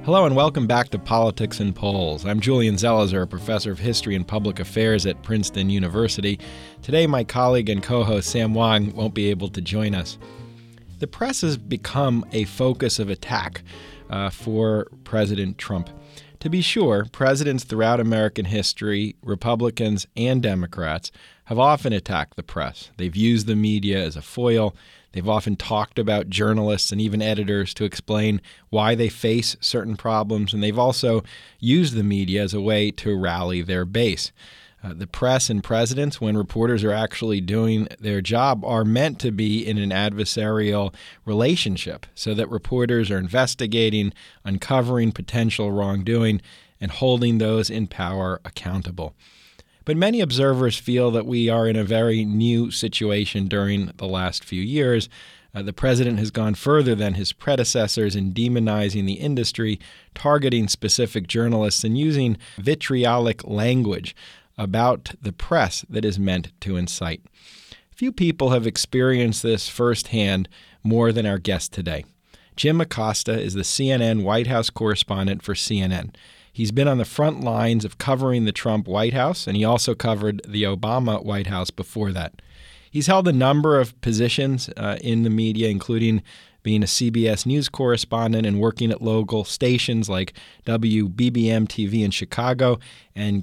Hello and welcome back to Politics and Polls. I'm Julian Zelizer, a professor of history and public affairs at Princeton University. Today, my colleague and co-host Sam Wang won't be able to join us. The press has become a focus of attack for President Trump. To be sure, presidents throughout American history, Republicans and Democrats, have often attacked the press. They've used the media as a foil. They've often talked about journalists and even editors to explain why they face certain problems, and they've also used the media as a way to rally their base. The press and presidents, when reporters are actually doing their job, are meant to be in an adversarial relationship so that reporters are investigating, uncovering potential wrongdoing, and holding those in power accountable. But many observers feel that we are in a very new situation during the last few years. The president has gone further than his predecessors in demonizing the industry, targeting specific journalists, and using vitriolic language about the press that is meant to incite. Few people have experienced this firsthand more than our guest today. Jim Acosta is the CNN White House correspondent for CNN. He's been on the front lines of covering the Trump White House, and he also covered the Obama White House before that. He's held a number of positions in the media, including being a CBS News correspondent and working at local stations like WBBM-TV in Chicago and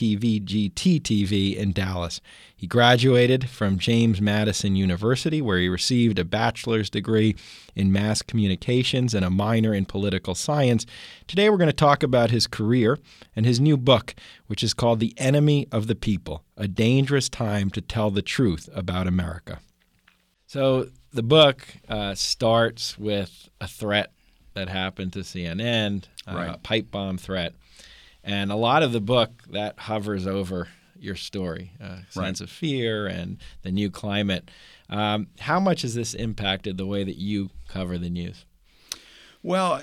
KTVG-TV in Dallas. He graduated from James Madison University, where he received a bachelor's degree in mass communications and a minor in political science. Today we're going to talk about his career and his new book, which is called The Enemy of the People, A Dangerous Time to Tell the Truth About America. So the book starts with a threat that happened to CNN, a pipe bomb threat. And a lot of the book that hovers over your story, sense of fear and the new climate. How much has this impacted the way that you cover the news? Well,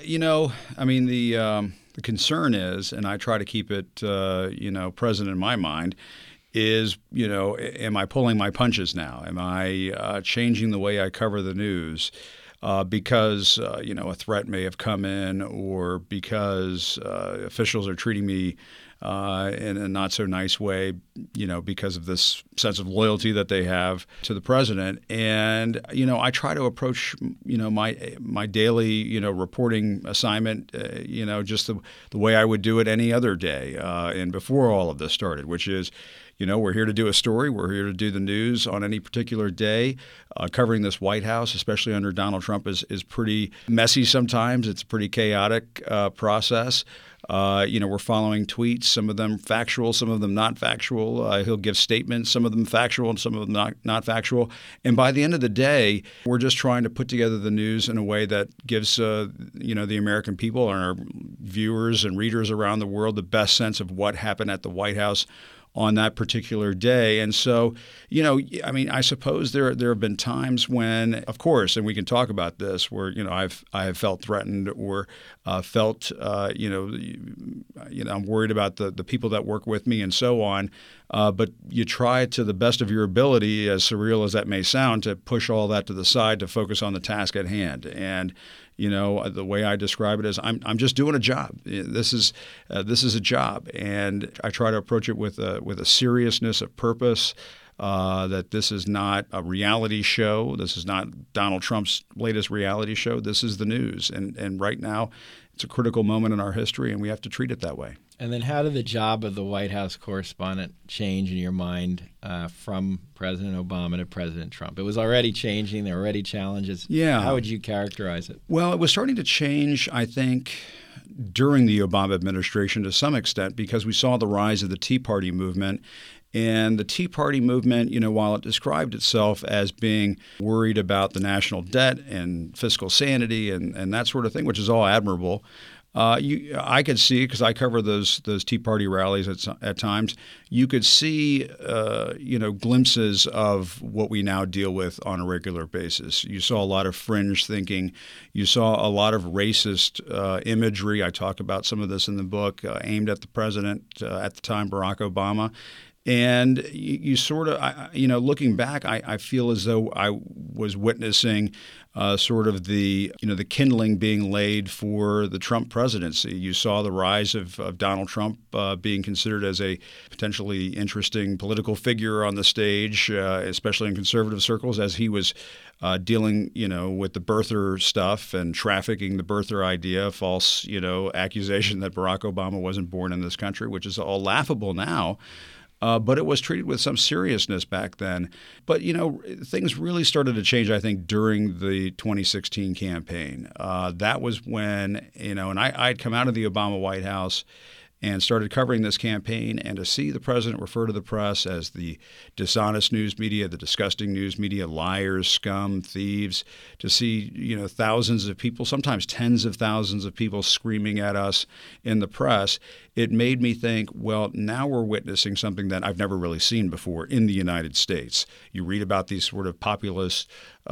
the concern is, and I try to keep it, present in my mind, is, am I pulling my punches now? Am I changing the way I cover the news because, a threat may have come in, or because officials are treating me in a not so nice way, because of this sense of loyalty that they have to the president. And, I try to approach, my daily, reporting assignment, just the way I would do it any other day and before all of this started, which is, we're here to do a story. We're here to do the news on any particular day. Covering this White House, especially under Donald Trump, is pretty messy sometimes. It's a pretty chaotic process. We're following tweets, some of them factual, some of them not factual. He'll give statements, some of them factual and some of them not factual. And by the end of the day, we're just trying to put together the news in a way that gives, the American people and our viewers and readers around the world the best sense of what happened at the White House on that particular day. And so, I suppose there have been times when, of course, and we can talk about this, where, I have felt threatened or felt, I'm worried about the people that work with me and so on. But you try to the best of your ability, as surreal as that may sound, to push all that to the side to focus on the task at hand. And the way I describe it is I'm just doing a job. This is a job, and I try to approach it with a seriousness, a purpose. That this is not a reality show. This is not Donald Trump's latest reality show. This is the news, and right now, it's a critical moment in our history, and we have to treat it that way. And then how did the job of the White House correspondent change in your mind from President Obama to President Trump? It was already changing. There were already challenges. Yeah. How would you characterize it? Well, it was starting to change, I think, during the Obama administration to some extent, because we saw the rise of the Tea Party movement. And the Tea Party movement, while it described itself as being worried about the national debt and fiscal sanity and that sort of thing, which is all admirable, I could see, because I cover those Tea Party rallies at times, you could see glimpses of what we now deal with on a regular basis. You saw a lot of fringe thinking. You saw a lot of racist imagery. I talk about some of this in the book, aimed at the president at the time, Barack Obama. And you sort of, looking back, I feel as though I was witnessing sort of the kindling being laid for the Trump presidency. You saw the rise of Donald Trump being considered as a potentially interesting political figure on the stage, especially in conservative circles, as he was dealing, with the birther stuff and trafficking the birther idea, false, accusation that Barack Obama wasn't born in this country, which is all laughable now. But it was treated with some seriousness back then. But, things really started to change, I think, during the 2016 campaign. That was when, and I'd come out of the Obama White House and started covering this campaign, and to see the president refer to the press as the dishonest news media, the disgusting news media, liars, scum, thieves, to see, thousands of people, sometimes tens of thousands of people screaming at us in the press, it made me think, well, now we're witnessing something that I've never really seen before in the United States. You read about these sort of populist,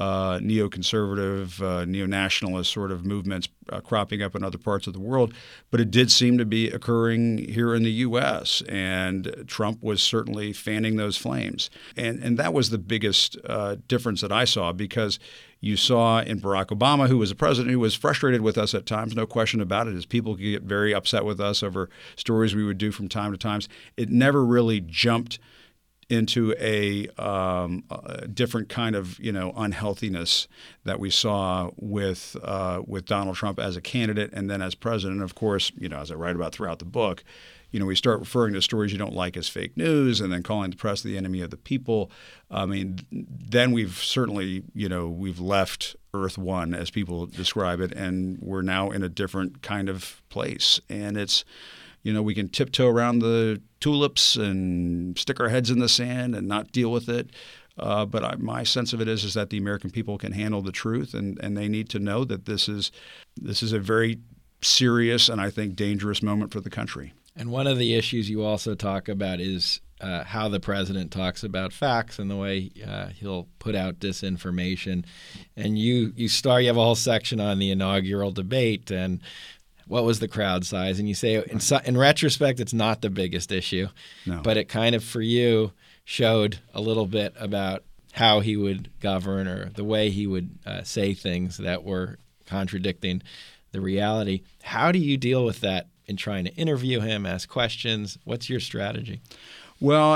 neoconservative, neo-nationalist sort of movements cropping up in other parts of the world, but it did seem to be occurring here in the U.S., and Trump was certainly fanning those flames. And that was the biggest difference that I saw, because you saw in Barack Obama, who was a president who was frustrated with us at times, no question about it. His people could get very upset with us over stories we would do from time to time. It never really jumped into a different kind of unhealthiness that we saw with Donald Trump as a candidate and then as president. Of course, as I write about throughout the book, we start referring to stories you don't like as fake news, and then calling the press the enemy of the people. I mean, then we've certainly, we've left Earth One, as people describe it, and we're now in a different kind of place. And it's, we can tiptoe around the tulips and stick our heads in the sand and not deal with it. But my sense of it is that the American people can handle the truth, and they need to know that this is a very serious and I think dangerous moment for the country. And one of the issues you also talk about is how the president talks about facts and the way he'll put out disinformation. And you have a whole section on the inaugural debate and what was the crowd size. And you say, in retrospect, it's not the biggest issue, no. But it kind of, for you, showed a little bit about how he would govern or the way he would say things that were contradicting the reality. How do you deal with that in trying to interview him, ask questions? What's your strategy? Well,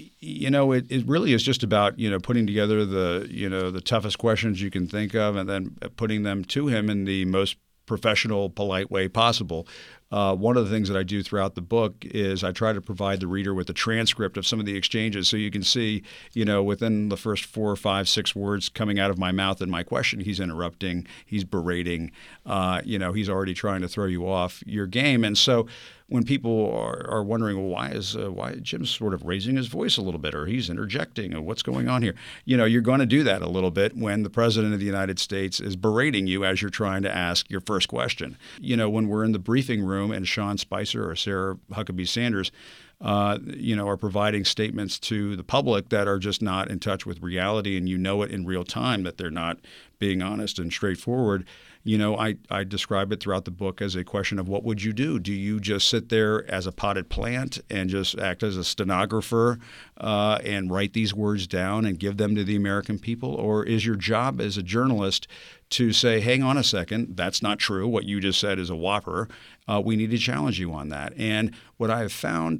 it really is just about, putting together the toughest questions you can think of and then putting them to him in the most professional, polite way possible. One of the things that I do throughout the book is I try to provide the reader with a transcript of some of the exchanges so you can see, within the first 4 or 5, 6 words coming out of my mouth in my question, he's interrupting, he's berating, he's already trying to throw you off your game. And so when people are wondering, well, why Jim's sort of raising his voice a little bit, or he's interjecting, or what's going on here? You're going to do that a little bit when the president of the United States is berating you as you're trying to ask your first question. When we're in the briefing room and Sean Spicer or Sarah Huckabee Sanders, are providing statements to the public that are just not in touch with reality, and it in real time that they're not being honest and straightforward. I describe it throughout the book as a question of what would you do? Do you just sit there as a potted plant and just act as a stenographer and write these words down and give them to the American people? Or is your job as a journalist to say, hang on a second, that's not true. What you just said is a whopper. We need to challenge you on that. And what I have found,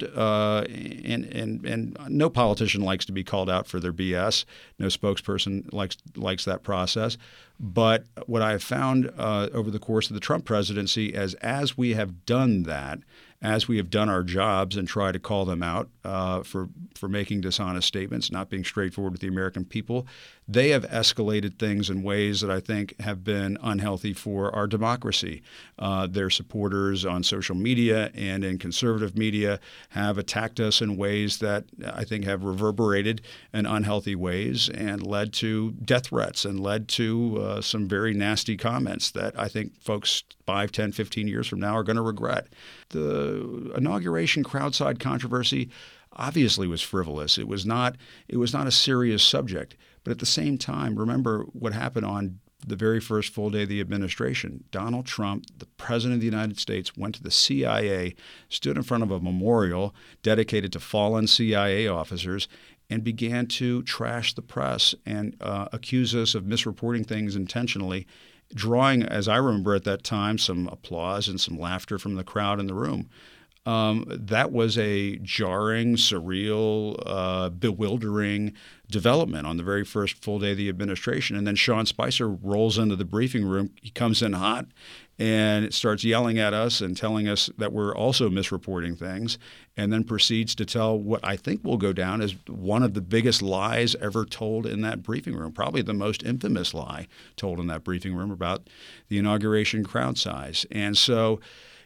and no politician likes to be called out for their BS. No spokesperson likes that process. But what I have found over the course of the Trump presidency is as we have done that, as we have done our jobs and try to call them out for making dishonest statements, not being straightforward with the American people, they have escalated things in ways that I think have been unhealthy for our democracy. Their supporters on social media and in conservative media have attacked us in ways that I think have reverberated in unhealthy ways and led to death threats and led to some very nasty comments that I think folks 5, 10, 15 years from now are going to regret. The inauguration crowd-side controversy obviously was frivolous. It was not a serious subject. But at the same time, remember what happened on the very first full day of the administration, Donald Trump, the president of the United States, went to the CIA, stood in front of a memorial dedicated to fallen CIA officers, and began to trash the press and accuse us of misreporting things intentionally, drawing, as I remember at that time, some applause and some laughter from the crowd in the room. That was a jarring, surreal, bewildering development on the very first full day of the administration. And then Sean Spicer rolls into the briefing room. He comes in hot and starts yelling at us and telling us that we're also misreporting things, and then proceeds to tell what I think will go down as one of the biggest lies ever told in that briefing room, probably the most infamous lie told in that briefing room about the inauguration crowd size. And so,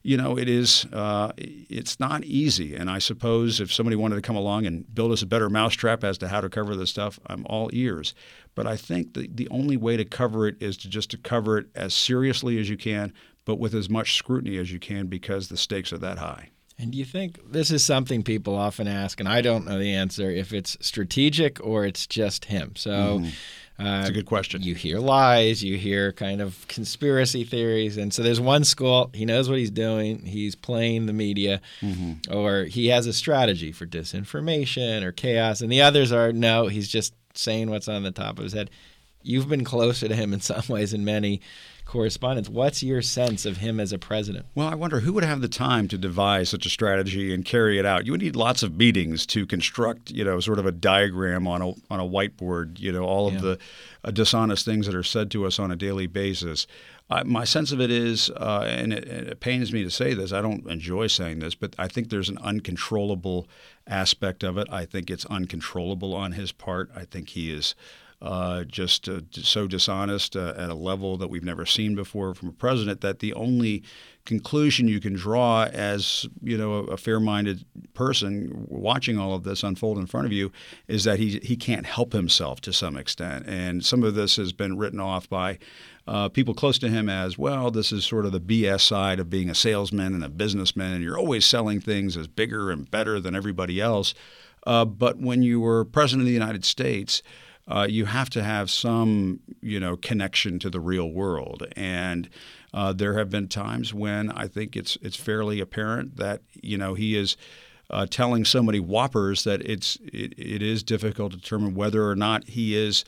it's not easy. And I suppose if somebody wanted to come along and build us a better mousetrap as to how to cover this stuff, I'm all ears. But I think the only way to cover it is to cover it as seriously as you can, but with as much scrutiny as you can, because the stakes are that high. And do you think this is something people often ask, and I don't know the answer, if it's strategic or it's just him? So That's a good question. You hear lies, you hear kind of conspiracy theories. And so there's one school, he knows what he's doing. He's playing the media, or he has a strategy for disinformation or chaos. And the others are, no, he's just saying what's on the top of his head. You've been closer to him in some ways in many correspondence. What's your sense of him as a president? Well, I wonder who would have the time to devise such a strategy and carry it out. You would need lots of meetings to construct, sort of a diagram on a whiteboard, all of the dishonest things that are said to us on a daily basis. My sense of it is, and it pains me to say this, I don't enjoy saying this, but I think there's an uncontrollable aspect of it. I think it's uncontrollable on his part. I think he is just so dishonest at a level that we've never seen before from a president, that the only conclusion you can draw as a fair-minded person watching all of this unfold in front of you is that he can't help himself to some extent. And some of this has been written off by people close to him as, well, this is sort of the BS side of being a salesman and a businessman, and you're always selling things as bigger and better than everybody else. But when you were president of the United States, you have to have some, connection to the real world. And there have been times when I think it's fairly apparent that, he is telling so many whoppers that it is difficult to determine whether or not he is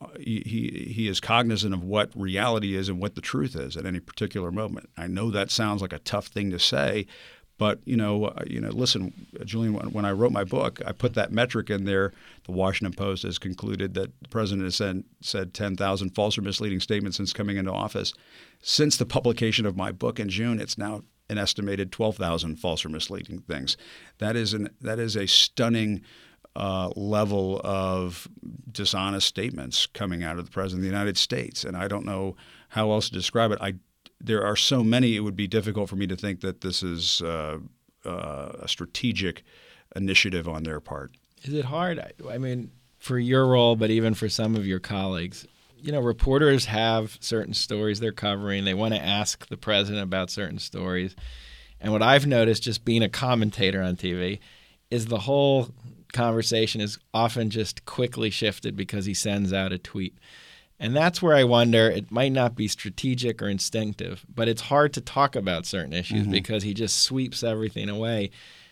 cognizant of what reality is and what the truth is at any particular moment. I know that sounds like a tough thing to say, but listen, Julian, when I wrote my book, I put that metric in there. The Washington Post has concluded that the president has said 10,000 false or misleading statements since coming into office. Since the publication of my book in June, it's now an estimated 12,000 false or misleading things. That is a stunning level of dishonest statements coming out of the president of the United States, and I don't know how else to describe it. There are so many, it would be difficult for me to think that this is a strategic initiative on their part. Is it hard? I mean, for your role, but even for some of your colleagues, reporters have certain stories they're covering. They want to ask the president about certain stories. And what I've noticed just being a commentator on TV is the whole conversation is often just quickly shifted because he sends out a tweet. And that's where I wonder, it might not be strategic or instinctive, but it's hard to talk about certain issues because he just sweeps everything away.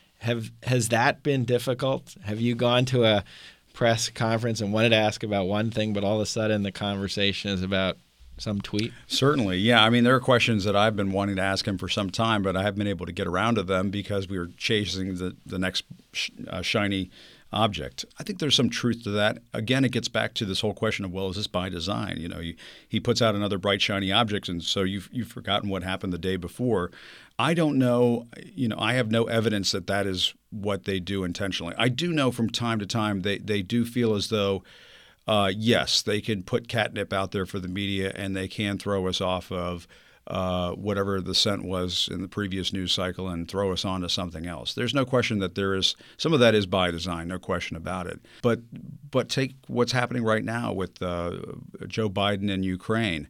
Has that been difficult? Have you gone to a press conference and wanted to ask about one thing, but all of a sudden the conversation is about some tweet? Certainly, yeah. I mean, there are questions that I've been wanting to ask him for some time, but I haven't been able to get around to them because we were chasing the next shiny object. I think there's some truth to that. Again, it gets back to this whole question of, well, is this by design? He puts out another bright, shiny object, and so you've forgotten what happened the day before. I don't know. I have no evidence that is what they do intentionally. I do know from time to time they do feel as though, yes, they can put catnip out there for the media, and they can throw us off of whatever the scent was in the previous news cycle and throw us on to something else. There's no question that there is some of that is by design, no question about it. But take what's happening right now with Joe Biden and Ukraine.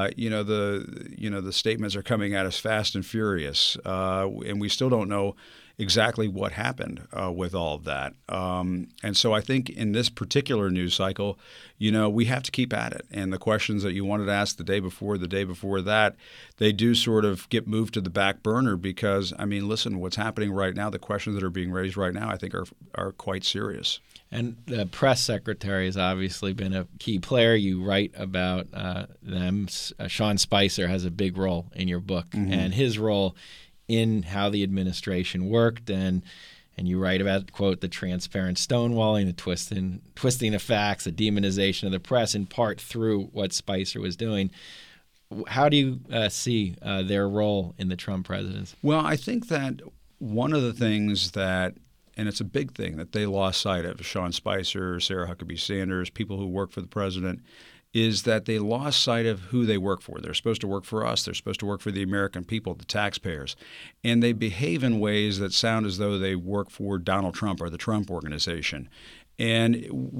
The statements are coming at us fast and furious, and we still don't know exactly what happened with all of that. And so I think in this particular news cycle, we have to keep at it. And the questions that you wanted to ask the day before that, they do sort of get moved to the back burner because, listen, what's happening right now, the questions that are being raised right now, I think are quite serious. And the press secretary has obviously been a key player. You write about them. Sean Spicer has a big role in your book, and his role in how the administration worked. And you write about, quote, the transparent stonewalling, the twisting of facts, the demonization of the press, in part through what Spicer was doing. How do you see their role in the Trump presidency? Well, I think that one of the things that, and it's a big thing that they lost sight of, Sean Spicer, Sarah Huckabee Sanders, people who work for the president, is that they lost sight of who they work for. They're supposed to work for us. They're supposed to work for the American people, the taxpayers. And they behave in ways that sound as though they work for Donald Trump or the Trump Organization. And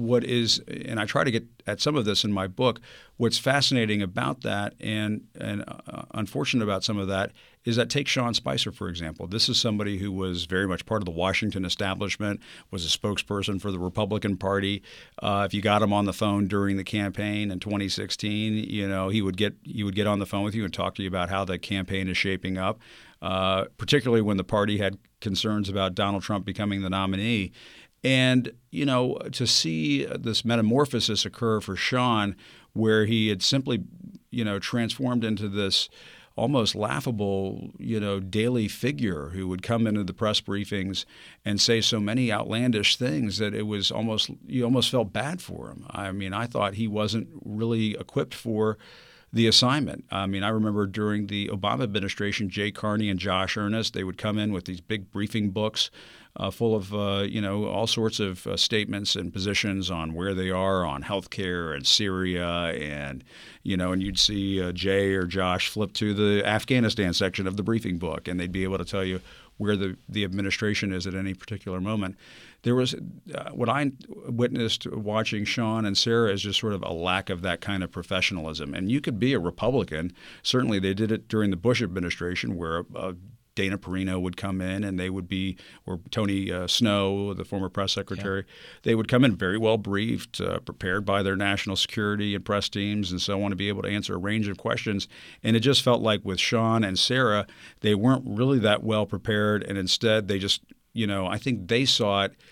I try to get at some of this in my book, what's fascinating about that and unfortunate about some of that is that take Sean Spicer, for example. This is somebody who was very much part of the Washington establishment, was a spokesperson for the Republican Party. If you got him on the phone during the campaign in 2016, he would get on the phone with you and talk to you about how the campaign is shaping up, particularly when the party had concerns about Donald Trump becoming the nominee. And, to see this metamorphosis occur for Sean, where he had simply, transformed into this almost laughable, daily figure who would come into the press briefings and say so many outlandish things that it was you almost felt bad for him. I thought he wasn't really equipped for the assignment. I remember during the Obama administration, Jay Carney and Josh Earnest, they would come in with these big briefing books full of, all sorts of statements and positions on where they are on healthcare and Syria. And you'd see Jay or Josh flip to the Afghanistan section of the briefing book, and they'd be able to tell you where the administration is at any particular moment. There was what I witnessed watching Sean and Sarah is just sort of a lack of that kind of professionalism. And you could be a Republican. Certainly they did it during the Bush administration where Dana Perino would come in and they would be, or Tony Snow, the former press secretary, they would come in very well briefed, prepared by their national security and press teams and so on to be able to answer a range of questions. And it just felt like with Sean and Sarah, they weren't really that well prepared. And instead they just, I think they saw it,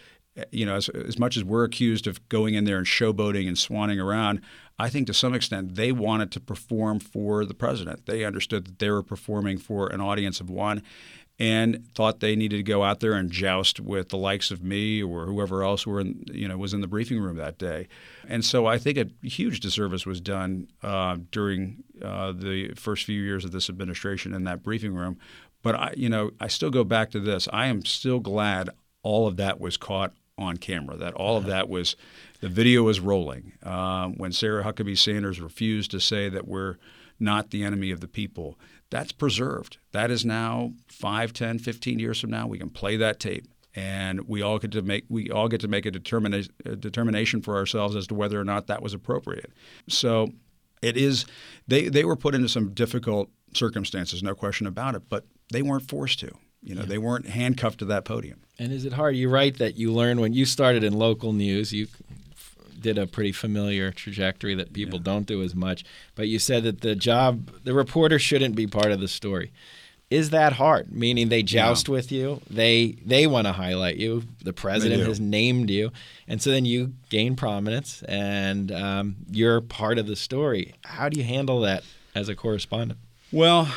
as much as we're accused of going in there and showboating and swanning around, I think to some extent they wanted to perform for the president. They understood that they were performing for an audience of one and thought they needed to go out there and joust with the likes of me or whoever else was in the briefing room that day. And so I think a huge disservice was done during the first few years of this administration in that briefing room. But I still go back to this. I am still glad all of that was caught on camera, that all of that was, the video was rolling. When Sarah Huckabee Sanders refused to say that we're not the enemy of the people, that's preserved. That is now 5, 10, 15 years from now, we can play that tape. And we all get to make a determination for ourselves as to whether or not that was appropriate. So it is, they were put into some difficult circumstances, no question about it, but they weren't forced to. They weren't handcuffed to that podium. And is it hard? You write that you learned when you started in local news, you did a pretty familiar trajectory that people don't do as much, but you said that the reporter shouldn't be part of the story. Is that hard? Meaning they joust with you, they want to highlight you, the president has named you, and so then you gain prominence and you're part of the story. How do you handle that as a correspondent? Well,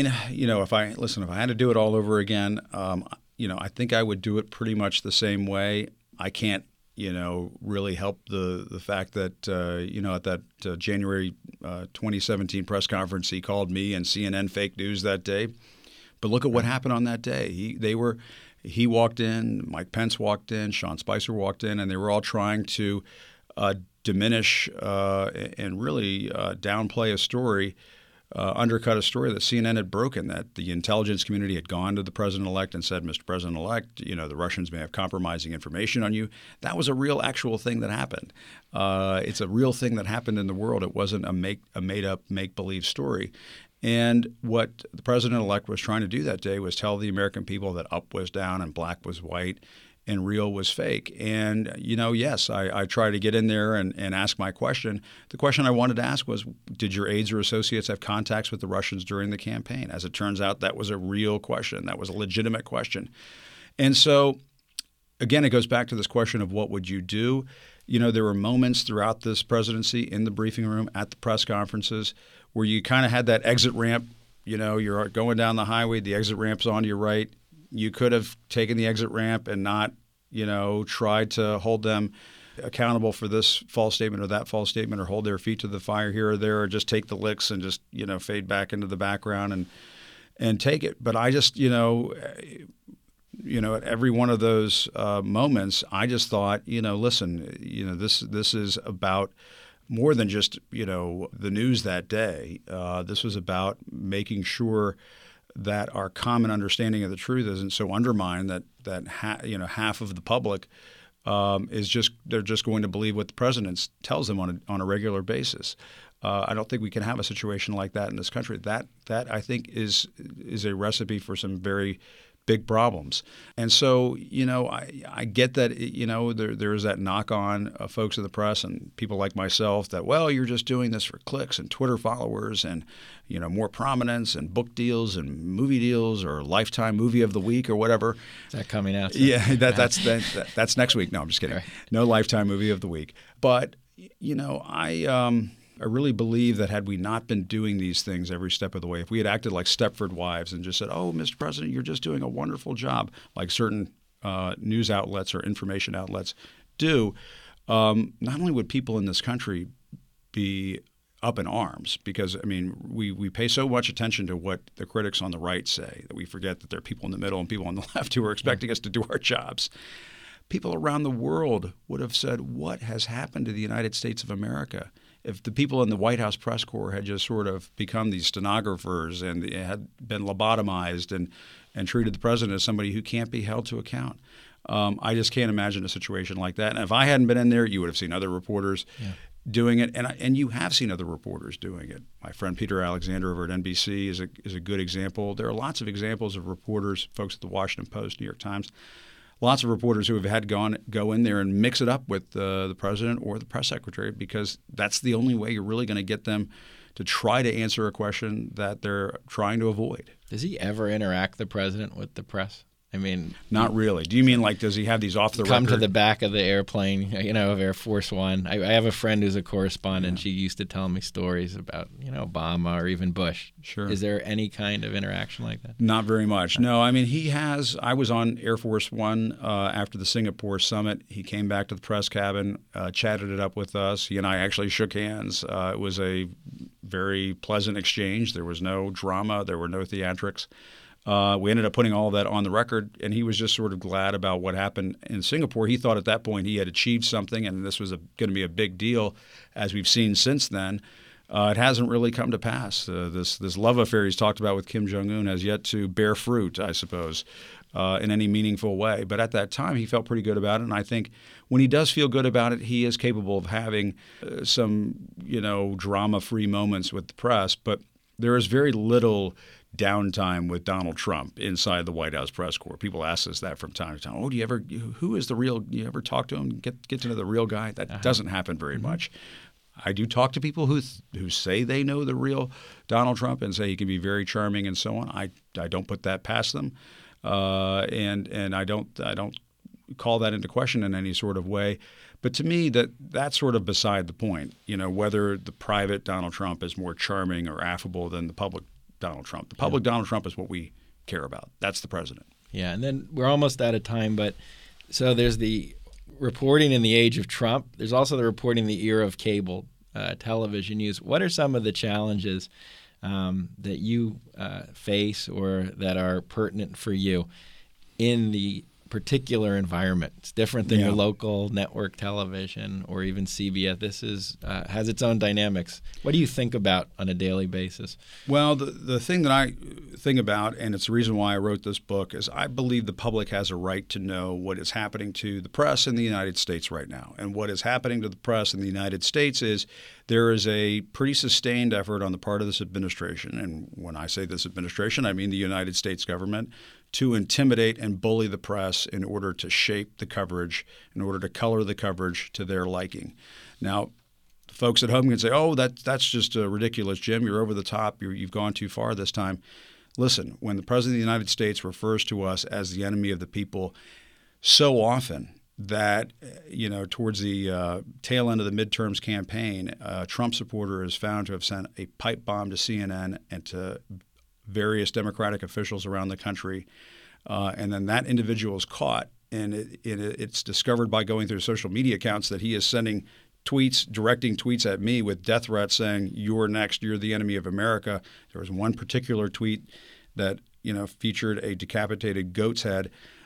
if I had to do it all over again, I think I would do it pretty much the same way. I can't, really help the fact that, at that January 2017 press conference, he called me and CNN fake news that day. But look at what happened on that day. He walked in, Mike Pence walked in, Sean Spicer walked in, and they were all trying to diminish and really downplay a story. Undercut a story that CNN had broken, that the intelligence community had gone to the president-elect and said, Mr. President-elect, the Russians may have compromising information on you. That was a real actual thing that happened. It's a real thing that happened in the world. It wasn't a made-up, make-believe story. And what the president-elect was trying to do that day was tell the American people that up was down and black was white and real was fake. And, yes, I tried to get in there and ask my question. The question I wanted to ask was, did your aides or associates have contacts with the Russians during the campaign? As it turns out, that was a real question. That was a legitimate question. And so, again, it goes back to this question of what would you do? There were moments throughout this presidency in the briefing room, at the press conferences, where you kind of had that exit ramp. You're going down the highway, the exit ramp's on your right. You could have taken the exit ramp and not, tried to hold them accountable for this false statement or that false statement, or hold their feet to the fire here or there, or just take the licks and just, fade back into the background and take it. But I just, at every one of those moments, I just thought, listen, this is about more than just, the news that day. This was about making sure that our common understanding of the truth isn't so undermined that half of the public they're just going to believe what the president tells them on a regular basis. I don't think we can have a situation like that in this country. That I think is a recipe for some very big problems. And so, I get that, there is that knock on folks in the press and people like myself that, well, you're just doing this for clicks and Twitter followers and, more prominence and book deals and movie deals or Lifetime Movie of the Week or whatever. Is that coming out? Yeah, that's next week. No, I'm just kidding. Right. No Lifetime Movie of the Week. But, I really believe that had we not been doing these things every step of the way, if we had acted like Stepford Wives and just said, oh, Mr. President, you're just doing a wonderful job, like certain news outlets or information outlets do, not only would people in this country be up in arms because, we pay so much attention to what the critics on the right say that we forget that there are people in the middle and people on the left who are expecting us to do our jobs. People around the world would have said, what has happened to the United States of America? If the people in the White House press corps had just sort of become these stenographers and had been lobotomized and treated the president as somebody who can't be held to account, I just can't imagine a situation like that. And if I hadn't been in there, you would have seen other reporters doing it, and you have seen other reporters doing it. My friend Peter Alexander over at NBC is a good example. There are lots of examples of reporters, folks at the Washington Post, New York Times. Lots of reporters who have had go in there and mix it up with the president or the press secretary because that's the only way you're really going to get them to try to answer a question that they're trying to avoid. Does he ever interact, the president, with the press? Not really. Do you mean does he have these off the record? Come to the back of the airplane, of Air Force One. I have a friend who's a correspondent. Yeah. She used to tell me stories about, Obama or even Bush. Sure. Is there any kind of interaction like that? Not very much. No, he has. I was on Air Force One after the Singapore summit. He came back to the press cabin, chatted it up with us. He and I actually shook hands. It was a very pleasant exchange. There was no drama. There were no theatrics. We ended up putting all that on the record, and he was just sort of glad about what happened in Singapore. He thought at that point he had achieved something, and this was going to be a big deal, as we've seen since then. It hasn't really come to pass. This love affair he's talked about with Kim Jong-un has yet to bear fruit, I suppose, in any meaningful way. But at that time, he felt pretty good about it, and I think when he does feel good about it, he is capable of having some, drama-free moments with the press. But there is very little downtime with Donald Trump inside the White House press corps. People ask us that from time to time. Oh, who is the real? You ever talk to him? Get to know the real guy? That doesn't happen very much. I do talk to people who say they know the real Donald Trump and say he can be very charming and so on. I don't put that past them, and I don't call that into question in any sort of way. But to me, that's sort of beside the point. Whether the private Donald Trump is more charming or affable than the public Donald Trump. The public Donald Trump is what we care about. That's the president. Yeah, and then we're almost out of time, but so there's the reporting in the age of Trump. There's also the reporting in the era of cable television news. What are some of the challenges that you face or that are pertinent for you in the particular environment. It's different than Yeah. your local network television or even CBS. This is has its own dynamics. What do you think about on a daily basis? Well, the thing that I think about, and it's the reason why I wrote this book, is I believe the public has a right to know what is happening to the press in the United States right now. And what is happening to the press in the United States is there is a pretty sustained effort on the part of this administration, and when I say this administration, I mean the United States government, to intimidate and bully the press in order to shape the coverage, in order to color the coverage to their liking. Now, folks at home can say, oh, that's just ridiculous, Jim. You're over the top. You've gone too far this time. Listen, when the President of the United States refers to us as the enemy of the people so often that, towards the tail end of the midterms campaign, a Trump supporter is found to have sent a pipe bomb to CNN and to various Democratic officials around the country, and then that individual is caught, and it's discovered by going through social media accounts that he is sending tweets, directing tweets at me with death threats saying, "You're next, you're the enemy of America." There was one particular tweet that featured a decapitated goat's head.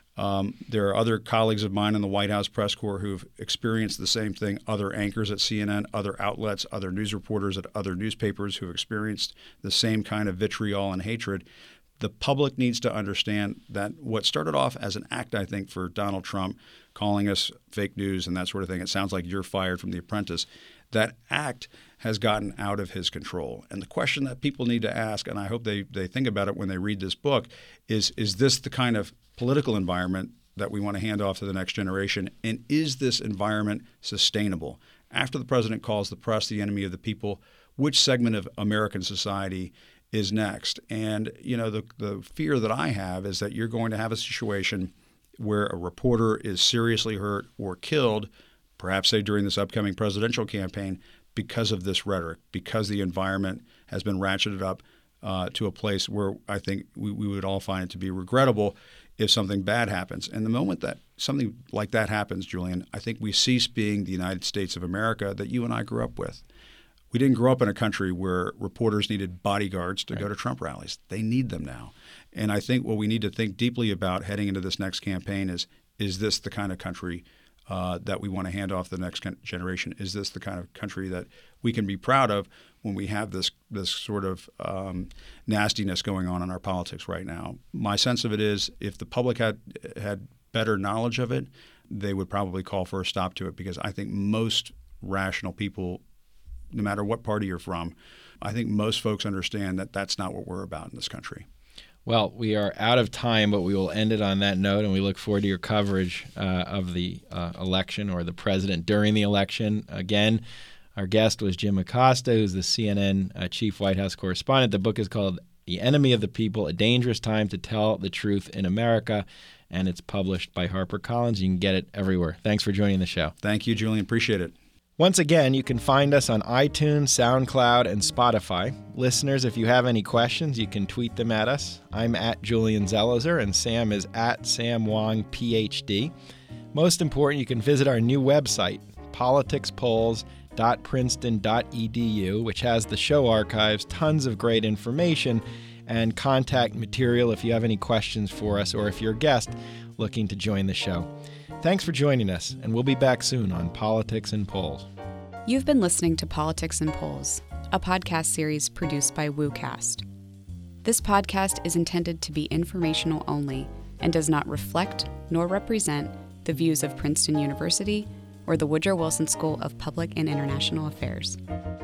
There are other colleagues of mine in the White House press corps who've experienced the same thing, other anchors at CNN, other outlets, other news reporters at other newspapers who've experienced the same kind of vitriol and hatred. The public needs to understand that what started off as an act, I think, for Donald Trump, calling us fake news and that sort of thing, it sounds like you're fired from The Apprentice, that act has gotten out of his control. And the question that people need to ask, and I hope they think about it when they read this book, is this the kind of political environment that we want to hand off to the next generation? And is this environment sustainable? After the president calls the press the enemy of the people, which segment of American society is next? And, the fear that I have is that you're going to have a situation where a reporter is seriously hurt or killed, perhaps say during this upcoming presidential campaign, because of this rhetoric, because the environment has been ratcheted up to a place where I think we would all find it to be regrettable if something bad happens. And the moment that something like that happens, Julian, I think we cease being the United States of America that you and I grew up with. We didn't grow up in a country where reporters needed bodyguards to go to Trump rallies. They need them now. And I think what we need to think deeply about heading into this next campaign is this the kind of country that we want to hand off to the next generation? Is this the kind of country that we can be proud of when we have this sort of nastiness going on in our politics right now? My sense of it is if the public had better knowledge of it, they would probably call for a stop to it, because I think most rational people, no matter what party you're from, I think most folks understand that that's not what we're about in this country. Well, we are out of time, but we will end it on that note, and we look forward to your coverage of the election or the president during the election. Again, our guest was Jim Acosta, who's the CNN chief White House correspondent. The book is called The Enemy of the People, A Dangerous Time to Tell the Truth in America, and it's published by HarperCollins. You can get it everywhere. Thanks for joining the show. Thank you, Julian. Appreciate it. Once again, you can find us on iTunes, SoundCloud, and Spotify. Listeners, if you have any questions, you can tweet them at us. I'm at Julian Zelizer, and Sam is at Sam Wong, PhD. Most important, you can visit our new website, politicspolls.princeton.edu, which has the show archives, tons of great information, and contact material if you have any questions for us or if you're a guest looking to join the show. Thanks for joining us, and we'll be back soon on Politics and Polls. You've been listening to Politics and Polls, a podcast series produced by WooCast. This podcast is intended to be informational only and does not reflect nor represent the views of Princeton University or the Woodrow Wilson School of Public and International Affairs.